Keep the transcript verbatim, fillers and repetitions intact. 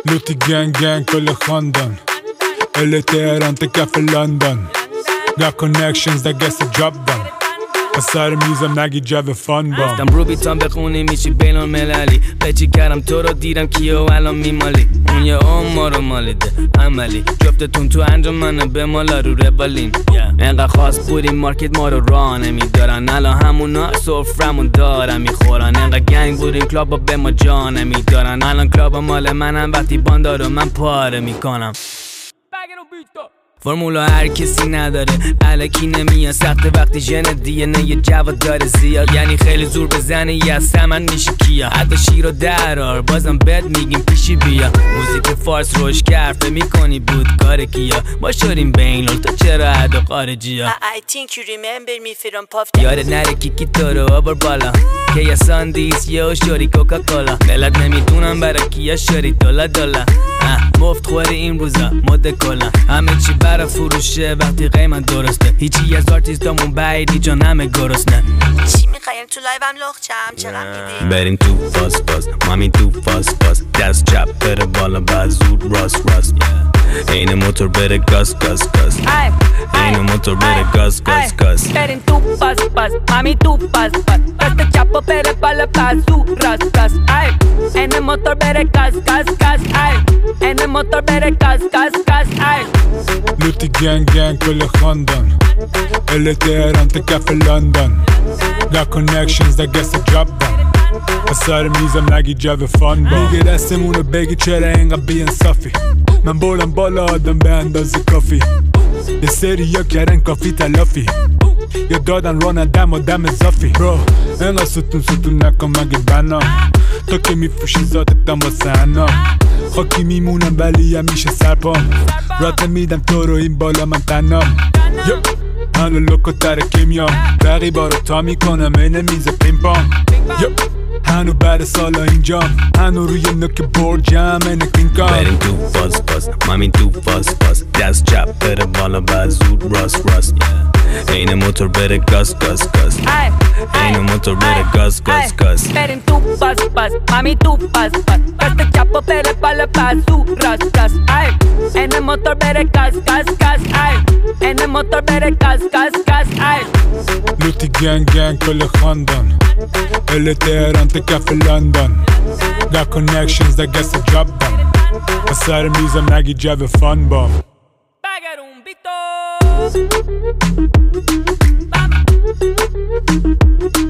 لوتی گنگ گنگ کل خاندان ال تهران تا کف لندن Got connections that gets the job done از سر میزم نگی جو فان بام رفتم رو بیتام بخونی میشی بین المللی بچی کردم تو رو دیدم کیو الان میمالی اون یه اون ما رو مالیده عملی جفتتون تو انجام منو به مالا رو روالین انقدر خاص بودیم مارکت ما رو راه نمیدارن الان همونا سفرمون دارن میخورن انقدر گنگ بودیم کلابا به ما جا نمیدارن الان کلابا مال منم وقتی باندار رو من پاره میکنم فرمولا هر کسی نداره الکی نمیاد سخت وقتی ژن دی ان ای جواد داره زیاد یعنی خیلی زور بزنه یه من میشه کیا حتی شیر و درار بازم بد میگیم پیشی بیا موزیک فارس روش کرفه میکنی بود کار کیا ما شدیم بین تو چرا عدا خارجی ها I think you remember me from Puff یاد نره کیکی تو رو آور بالا که یا ساندیس یا شوری کوکا کولا ملت نمیتونم برا کیا شوری دولا دولا مفت خوری این روزا مده کلا همه چی برا فروشه وقتی قیمت درسته هیچی از آرتیستامون بعیدی جان همه گرسنه چی میخوایم تو لایوم لخچم چقدر میدی بریم تو فاس فاس مامی تو فاس فاس دست چپ بره بالا بعد زود راست راست این موتور بره گاز گاز گاز این موتور بره گاز گاز گاز بریم تو فاس فاس مامی تو فاس فاس دست چپ بره بالا بعد زود راست راست این موتور بره گاز گاز گاز این موتور بره گاز گاز گاز لوتی گنگ گنگ کل خاندان ال تهران تا کف لندن Got connections that gets the job done از سر میزم نگی جو فان با میگه دستمونو بگی چرا اینقدر بی‌انصافی من بردم بالا آدم به اندازه کافی یه سری یا کردن کافی تلافی یا دادن ران دم و دم اضافی برو اینقدر ستون ستون نکن مگه بنا تو که میفروشی ذاتتم واسه انا خاکی میمونم ولی همیشه سرپام رات میدم تو رو این بالا من تنام هنو لوکو ترکی میام رقیبا رو تا میکنم اینه میز پین پام هنو بعد سالا اینجام هنو روی نوک برجم اینه کینکام بریم تو فاس فاس مامی تو فاس فاس دست چپ بره بالا بعد زود راست راست این موتور بره گاز گاز گاز این موتور بره گاز گاز گاز بریم تو فاس فاس مامی تو فاس فاس دست چپ بره بالا بعد زود راست راست این موتور بره گاز گاز گاز این موتور بره گاز گاز گاز لوتی گنگ گنگ کل خاندان ال تهران تا کف لندن Got connections that gets the job done از سر میزم نگی جو فان بام Pagar un bito